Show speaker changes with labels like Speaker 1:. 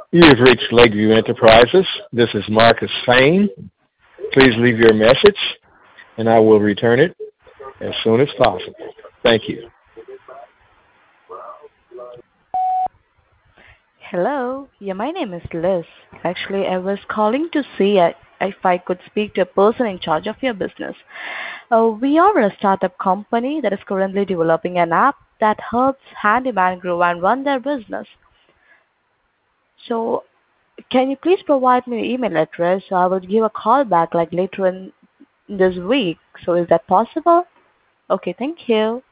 Speaker 1: You've reached Lakeview Enterprises. This is Marcus Sane. Please leave your message, and I will return it as soon as possible. Thank you.
Speaker 2: Hello, yeah, my name is Liz. Actually, I was calling to see if I could speak to a person in charge of your business. We are a startup company that is currently developing an app that helps handyman grow and run their business. So, can you please provide me your email address? So I will give a call back like later in this week. So, is that possible? Okay, thank you.